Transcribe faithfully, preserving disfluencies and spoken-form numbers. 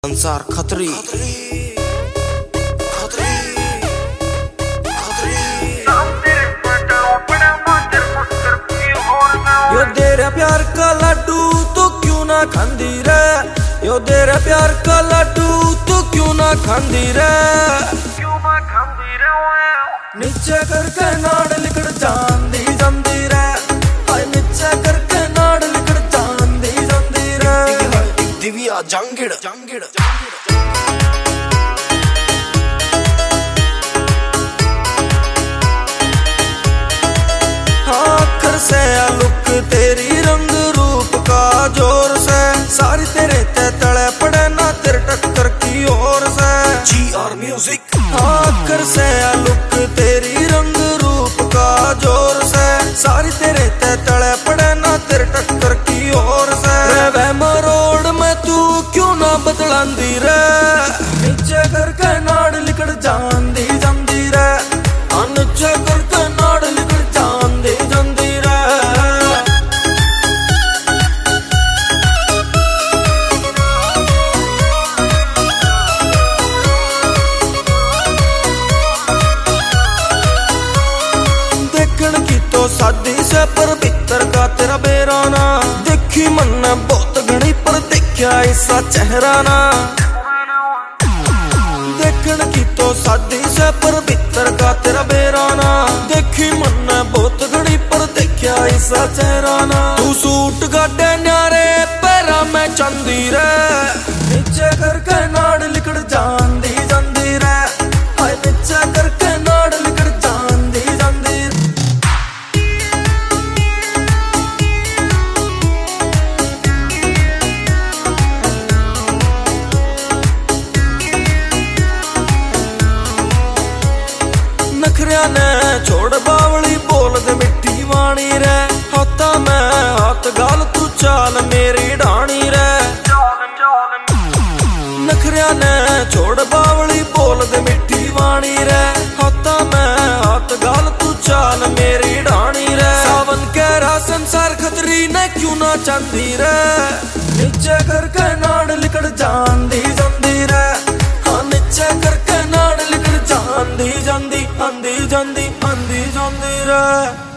संसार खतरी यो तेरा प्यार का लड्डू तो क्यों ना खांदी रे, यो तेरा प्यार का लड्डू तो क्यों ना खांदी रे, क्यों ना खांदी रे। नीचे करके नाड़ लिकड़ जांदी जांदी रे, हाय नीचे करके नाड़ लिकड़ जांदी जांदी रे। दिव्या जांगिड़ जांगिड़ आखिर से लुक तेरी रंग रूप का जोर से, सारी तेरे ते तले पड़े ना तेरे टक्कर की ओर से। G R music. आखिर से लुक तेरी रंग रूप का जोर से, सारी तेरे ते तले पड़े ना तेरे टक्कर की ओर से। वे मरोड़ में तू क्यों ना बदलांदी रे, नीचे करके नाड़ लिकड़ जांदी जांदी रे, नीचे करके नाड़ लिकड़ जांदी जांदी रे। देखण की तो सादी से पर भीतर का तेरा बेराना, देखी मन बहुत घनी पर देखा ऐसा चेहरा ना। देखण की तो सादी से पर भीतर का तेरा बेराना, देखी मन बहुत घनी पर देखा ऐसा चेहरा ना। तू सूट गाडे न्यारे पैरा में चांदी रे, नीचे करके नाड़ लिकड़ जांदी जांदी रे, हाय नीचे करके नाड़ लिकड़ जांदी जांदी। नखरिया ने छोड़ बावली बोल दे मिट्टी वाणी रे, हाथा में हाथ गाल तू चाल मेरी ढाणी रे। नखरिया ने छोड़ बावली बोल दे मिट्टी वाणी रे, हाथा में हाथ गाल तू चाल मेरी ढाणी रे। सावन कह संसार खतरी ने क्यों ना चांदी रे, नीचे करके नाड़ लिकड़ जांदी जांदी रे, हाँ नीचे करके नाड़ लिकड़ जांदी जांदी आंदी जांदी आंदी जांदी रे।